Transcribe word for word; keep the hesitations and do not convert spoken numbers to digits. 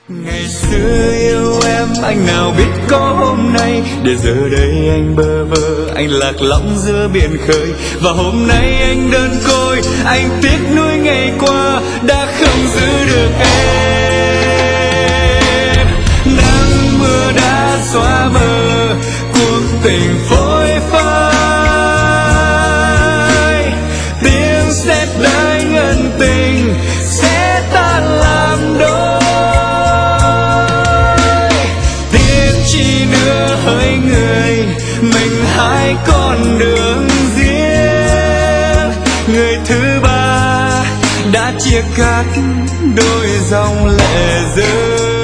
Ngày xưa yêu em anh nào biết có hôm nay, để giờ đây anh bơ vơ, anh lạc lõng giữa biển khơi. Và hôm nay anh đơn côi, anh tiếc nuối ngày qua đã không giữ được em. Nắng mưa đã xóa mờ cuộc tình phôi phai, tiếng sét đánh ân tình sẽ tan làm đôi. Chỉ nữa hỡi người, mình hai con đường riêng. Người thứ ba đã chia cắt đôi dòng lệ rơi.